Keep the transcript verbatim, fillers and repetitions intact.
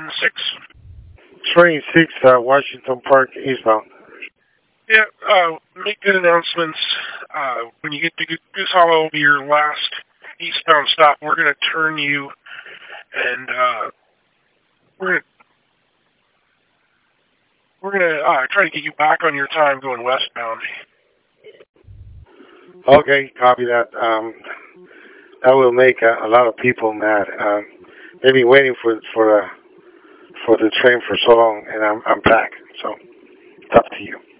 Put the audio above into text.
train six. Train six, uh, Washington Park, eastbound. Yeah, uh, make good announcements. Uh, when you get to Goose Hollow, will be your last eastbound stop. We're going to turn you, and uh, we're going to we're gonna uh, try to get you back on your time going westbound. Okay, copy that. Um, that will make a, a lot of people mad. Um, they've been waiting for for uh, for the train for so long, and I'm I'm back. So it's up to you.